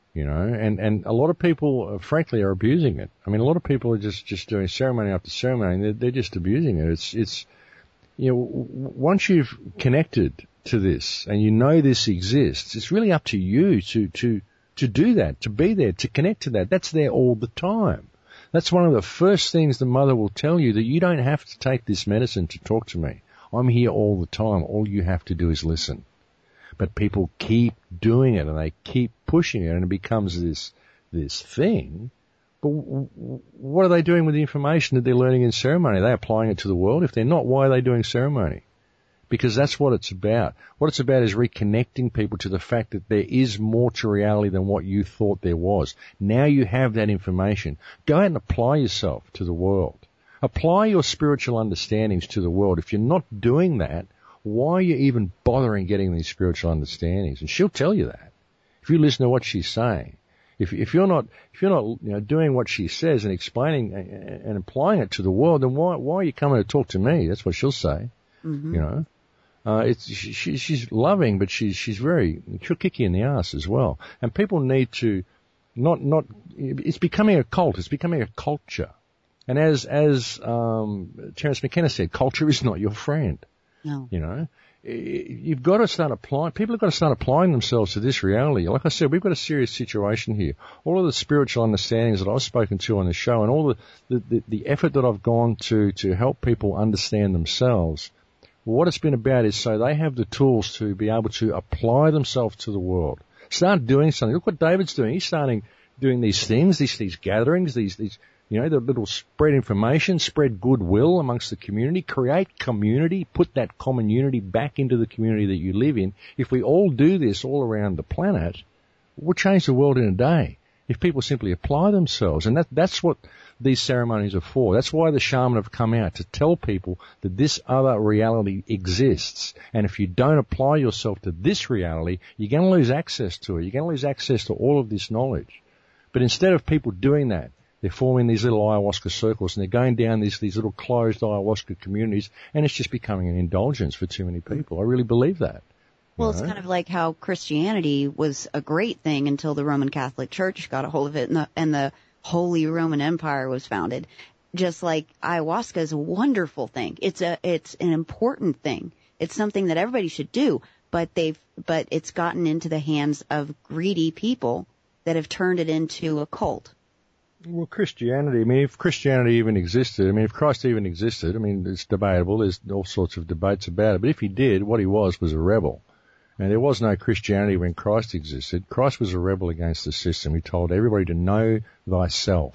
You know, and, and a lot of people, uh, frankly, are abusing it. I mean, a lot of people are just, just doing ceremony after ceremony, and they're, they're just abusing it. It's, it's, you know, w- once you've connected to this and you know this exists, it's really up to you to, to, to do that, to be there, to connect to that. That's there all the time. That's one of the first things the mother will tell you, that you don't have to take this medicine to talk to me. I'm here all the time. All you have to do is listen. But people keep doing it and they keep pushing it and it becomes this, this thing. But w- w- what are they doing with the information that they're learning in ceremony? Are they applying it to the world? If they're not, why are they doing ceremony? Because that's what it's about. What it's about is reconnecting people to the fact that there is more to reality than what you thought there was. Now you have that information. Go out and apply yourself to the world. Apply your spiritual understandings to the world. If you're not doing that, why are you even bothering getting these spiritual understandings? And she'll tell you that. If you listen to what she's saying. If, if you're not, if you're not, you know, doing what she says and explaining and, and applying it to the world, then why, why are you coming to talk to me? That's what she'll say. Mm-hmm. You know, uh, it's, she, she's loving, but she's, she's very, she'll kick you in the ass as well. And people need to not, not, it's becoming a cult. It's becoming a culture. And as, as, um, Terence McKenna said, culture is not your friend. No. You know, you've got to start applying, people have got to start applying themselves to this reality. Like I said, we've got a serious situation here. All of the spiritual understandings that I've spoken to on the show and all the, the, the, the effort that I've gone to to help people understand themselves, what it's been about is so they have the tools to be able to apply themselves to the world. Start doing something. Look what David's doing. He's starting doing these things, these, these gatherings, these, these, you know, the little spread information, spread goodwill amongst the community, create community, put that common unity back into the community that you live in. If we all do this all around the planet, we'll change the world in a day. If people simply apply themselves, and that, that's what these ceremonies are for. That's why the shaman have come out, to tell people that this other reality exists. And if you don't apply yourself to this reality, you're going to lose access to it. You're going to lose access to all of this knowledge. But instead of people doing that, they're forming these little ayahuasca circles and they're going down these, these little closed ayahuasca communities, and it's just becoming an indulgence for too many people. I really believe that. Well, know? it's kind of like how Christianity was a great thing until the Roman Catholic Church got a hold of it and the, and the Holy Roman Empire was founded. Just like ayahuasca is a wonderful thing. It's a, it's an important thing. It's something that everybody should do, but they've, but it's gotten into the hands of greedy people that have turned it into a cult. Well, Christianity, I mean, if Christianity even existed, I mean, if Christ even existed, I mean, it's debatable. There's all sorts of debates about it. But if he did, what he was was a rebel. And there was no Christianity when Christ existed. Christ was a rebel against the system. He told everybody to know thyself.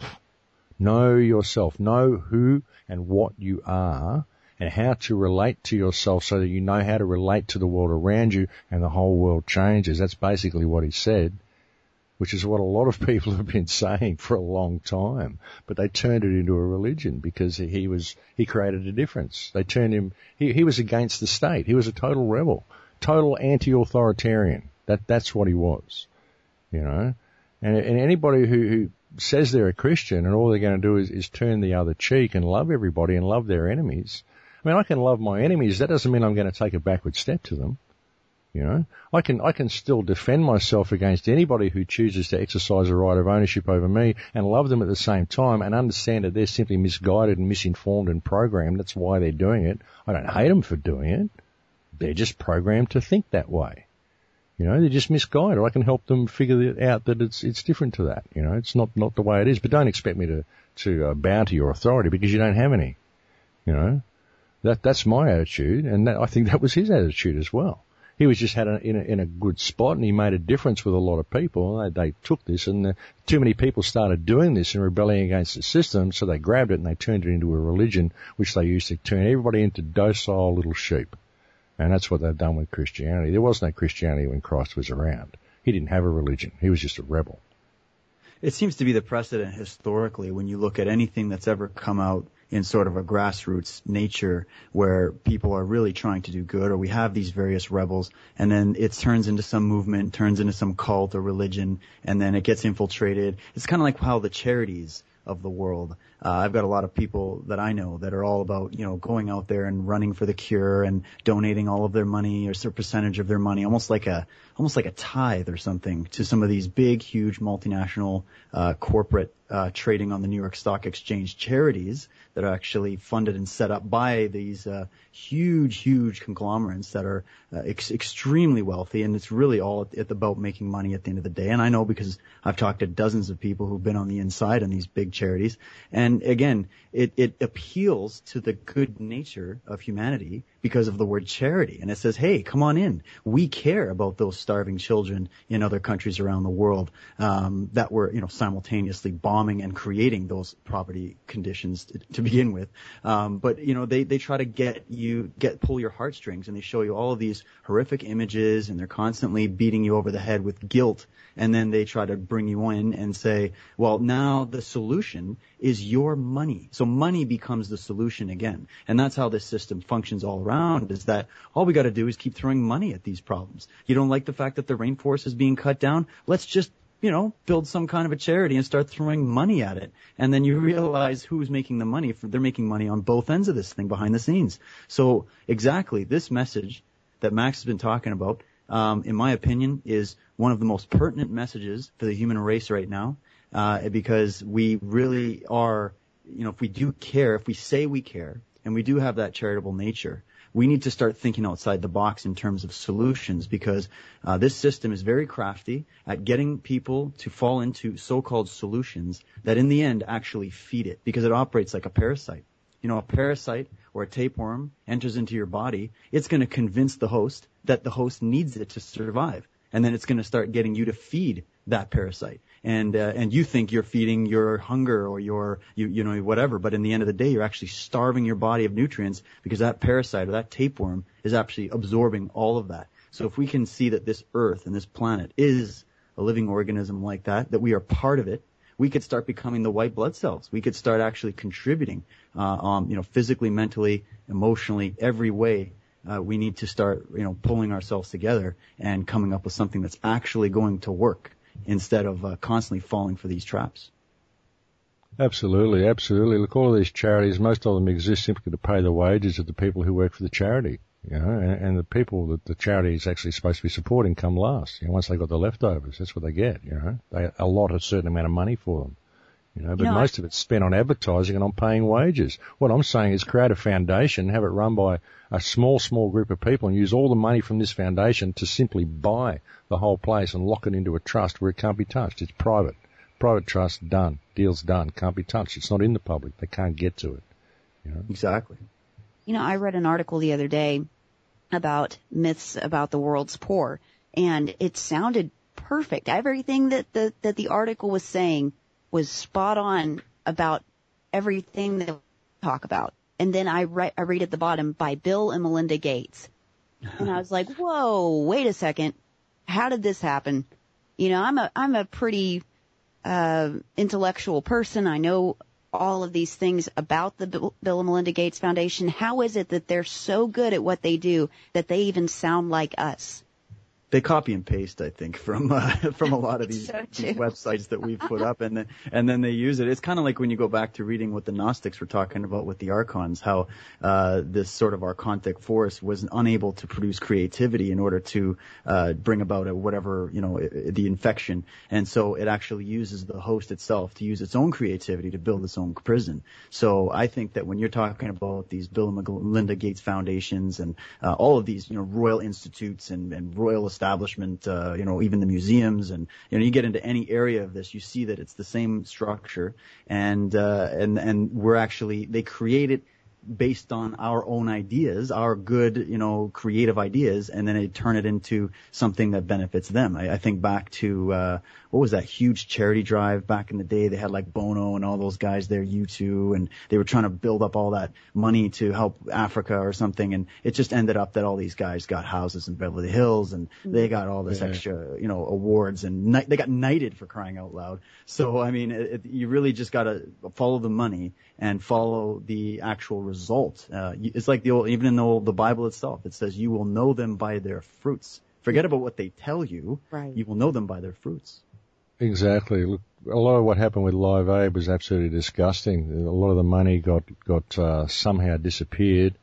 Know yourself. Know who and what you are and how to relate to yourself so that you know how to relate to the world around you and the whole world changes. That's basically what he said, which is what a lot of people have been saying for a long time. But they turned it into a religion because he was, he created a difference. They turned him, he, he was against the state. He was a total rebel, total anti-authoritarian. That, that's what he was, you know. And, and anybody who, who says they're a Christian and all they're going to do is, is turn the other cheek and love everybody and love their enemies. I mean, I can love my enemies. That doesn't mean I'm going to take a backward step to them. You know, I can, I can still defend myself against anybody who chooses to exercise a right of ownership over me and love them at the same time and understand that they're simply misguided and misinformed and programmed. That's why they're doing it. I don't hate them for doing it. They're just programmed to think that way. You know, they're just misguided. I can help them figure out that it's, it's different to that. You know, it's not, not the way it is. But don't expect me to, to uh, bow to your authority because you don't have any. You know, that, that's my attitude. And that, I think that was his attitude as well. He was just had a, in, a, in a good spot and he made a difference with a lot of people. They, they took this and the, too many people started doing this and rebelling against the system, so they grabbed it and they turned it into a religion, which they used to turn everybody into docile little sheep. And that's what they've done with Christianity. There was no Christianity when Christ was around. He didn't have a religion. He was just a rebel. It seems to be the precedent historically when you look at anything that's ever come out in sort of a grassroots nature where people are really trying to do good, or we have these various rebels, and then it turns into some movement, turns into some cult or religion, and then it gets infiltrated. It's kind of like how the charities of the world. Uh, I've got a lot of people that I know that are all about, you know, going out there and running for the cure and donating all of their money or a certain percentage of their money, almost like a, almost like a tithe or something to some of these big, huge multinational uh, corporate uh, trading on the New York Stock Exchange charities that are actually funded and set up by these uh, huge, huge conglomerates that are uh, ex- extremely wealthy. And it's really all at, at about making money at the end of the day. And I know because I've talked to dozens of people who've been on the inside on these big charities. And again, it, it appeals to the good nature of humanity because of the word charity. And it says, hey, come on in. We care about those starving children in other countries around the world um, that were, you know, simultaneously bombing and creating those poverty conditions to, to begin with. Um, but, you know, they, they try to get you, get, pull your heartstrings, and they show you all of these horrific images, and they're constantly beating you over the head with guilt. And then they try to bring you in and say, well, now the solution is your money. So money becomes the solution again. And that's how this system functions all around, is that all we got to do is keep throwing money at these problems. You don't like the fact that the rainforest is being cut down? Let's just, you know, build some kind of a charity and start throwing money at it. And then you realize who's making the money. They're making money on both ends of this thing behind the scenes. So exactly this message that Max has been talking about, um, in my opinion, is one of the most pertinent messages for the human race right now, uh, because we really are, you know, if we do care, if we say we care, and we do have that charitable nature, we need to start thinking outside the box in terms of solutions, because uh, this system is very crafty at getting people to fall into so-called solutions that in the end actually feed it, because it operates like a parasite. You know, a parasite or a tapeworm enters into your body, it's going to convince the host that the host needs it to survive. And then it's going to start getting you to feed that parasite. And, uh, and you think you're feeding your hunger or your, you, you know, whatever. But in the end of the day, you're actually starving your body of nutrients, because that parasite or that tapeworm is actually absorbing all of that. So if we can see that this earth and this planet is a living organism like that, that we are part of it, we could start becoming the white blood cells. We could start actually contributing, uh, um, you know, physically, mentally, emotionally, every way. Uh, we need to start, you know, pulling ourselves together and coming up with something that's actually going to work, instead of uh, constantly falling for these traps. Absolutely, absolutely. Look, all of these charities, most of them exist simply to pay the wages of the people who work for the charity, you know, and, and the people that the charity is actually supposed to be supporting come last. You know, once they got the leftovers, that's what they get, you know. They allot a certain amount of money for them, you know, but you know, most of it's spent on advertising and on paying wages. What I'm saying is create a foundation, have it run by a small, small group of people, and use all the money from this foundation to simply buy the whole place and lock it into a trust where it can't be touched. It's private. Private trust, done. Deal's done. Can't be touched. It's not in the public. They can't get to it. You know? Exactly. You know, I read an article the other day about myths about the world's poor, and it sounded perfect. Everything that the, that the article was saying was spot on about everything that we talk about. And then I, re- I read at the bottom, by Bill and Melinda Gates. And I was like, whoa, wait a second. How did this happen? You know, I'm a, I'm a pretty, uh, intellectual person. I know all of these things about the Bill, Bill and Melinda Gates Foundation. How is it that they're so good at what they do that they even sound like us? They copy and paste, I think, from uh, from a lot of these, so these websites that we've put up, and then and then they use it. It's kind of like when you go back to reading what the Gnostics were talking about with the archons, how uh, this sort of archontic force was unable to produce creativity in order to uh, bring about a whatever, you know, the infection, and so it actually uses the host itself to use its own creativity to build its own prison. So I think that when you're talking about these Bill and Melinda Gates foundations and uh, all of these, you know, royal institutes and, and royal establishments, establishment, uh, you know, even the museums, and you know, you get into any area of this, you see that it's the same structure, and uh, and and we're actually they create it based on our own ideas, our good, you know, creative ideas, and then they turn it into something that benefits them. I, I think back to uh, what was that huge charity drive back in the day? They had like Bono and all those guys there, U two, and they were trying to build up all that money to help Africa or something, and it just ended up that all these guys got houses in Beverly Hills, and they got all this yeah. extra, you know, awards, and ni- they got knighted for crying out loud. So I mean, it, it, you really just got to follow the money and follow the actual result. Uh, it's like the old, even in the old, the Bible itself, it says you will know them by their fruits. Forget about what they tell you. Right. You will know them by their fruits. Exactly. Look, a lot of what happened with Live Aid was absolutely disgusting. A lot of the money got got uh, somehow disappeared,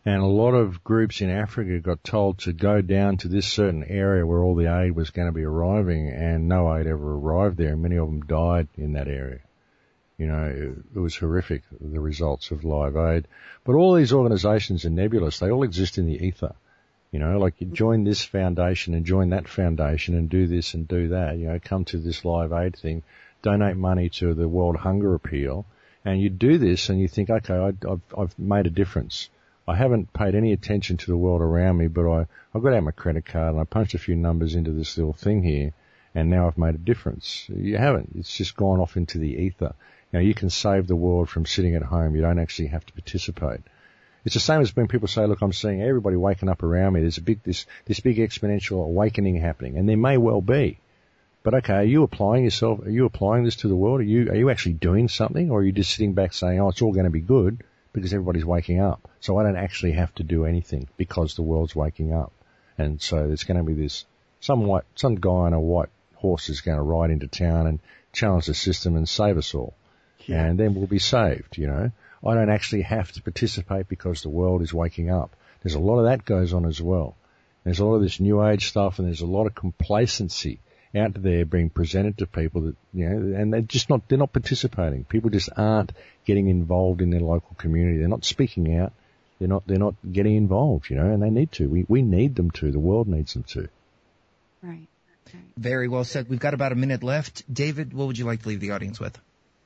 And a lot of groups in Africa got told to go down to this certain area where all the aid was going to be arriving, and no aid ever arrived there. Many of them died in that area. You know, it, it was horrific, the results of Live Aid. But all these organisations are nebulous. They all exist in the ether. You know, like you join this foundation and join that foundation and do this and do that. You know, come to this Live Aid thing, donate money to the World Hunger Appeal, and you do this and you think, okay, I, I've, I've made a difference. I haven't paid any attention to the world around me, but I, I got out my credit card and I punched a few numbers into this little thing here, and now I've made a difference. You haven't. It's just gone off into the ether. You know, you can save the world from sitting at home. You don't actually have to participate. It's the same as when people say, look, I'm seeing everybody waking up around me. There's a big, this, this big exponential awakening happening, and there may well be. But okay, are you applying yourself, are you applying this to the world? Are you, are you actually doing something, or are you just sitting back saying, oh, it's all going to be good because everybody's waking up? So I don't actually have to do anything because the world's waking up. And so there's going to be this, some white, some guy on a white horse is going to ride into town and challenge the system and save us all. Yeah. And then we'll be saved, you know. I don't actually have to participate because the world is waking up. There's a lot of that goes on as well. There's a lot of this new age stuff, and there's a lot of complacency out there being presented to people that, you know, and they're just not, they're not participating. People just aren't getting involved in their local community. They're not speaking out. They're not, they're not getting involved, you know, and they need to. We, we need them to. The world needs them to. Right. right. Very well said. We've got about a minute left. David, what would you like to leave the audience with?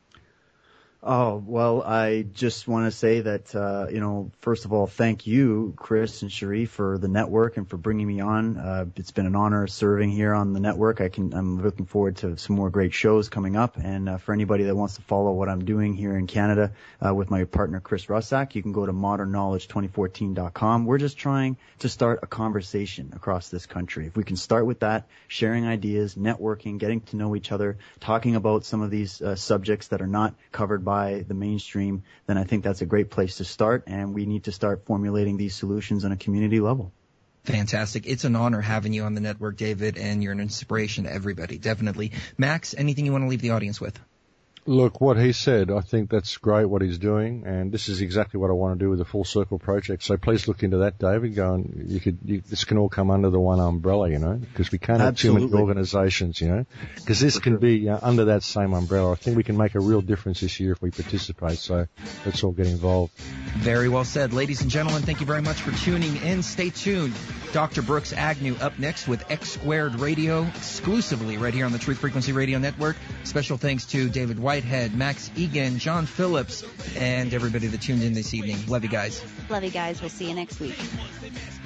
Oh, well, I just want to say that, uh, you know, first of all, thank you, Chris and Cherie, for the network and for bringing me on. Uh, it's been an honor serving here on the network. I can, I'm looking forward to some more great shows coming up. And uh, for anybody that wants to follow what I'm doing here in Canada uh, with my partner, Chris Russack, you can go to modern knowledge twenty fourteen dot com. We're just trying to start a conversation across this country. If we can start with that, sharing ideas, networking, getting to know each other, talking about some of these uh, subjects that are not covered by by the mainstream, then I think that's a great place to start, and we need to start formulating these solutions on a community level. Fantastic. It's an honor having you on the network, David, and you're an inspiration to everybody, definitely. Max, anything you want to leave the audience with? Look, what he said, I think that's great what he's doing, and this is exactly what I want to do with the Full Circle project. So please look into that, David. Go and you could, you, this can all come under the one umbrella, you know, because we can't Absolutely. have too many organisations, you know, because this can be uh, under that same umbrella. I think we can make a real difference this year if we participate. So let's all get involved. Very well said. Ladies and gentlemen, thank you very much for tuning in. Stay tuned. Doctor Brooks Agnew up next with X Squared Radio, exclusively right here on the Truth Frequency Radio Network. Special thanks to David Whitehead, Max Egan, John Phillips, and everybody that tuned in this evening. Love you guys. Love you guys. We'll see you next week.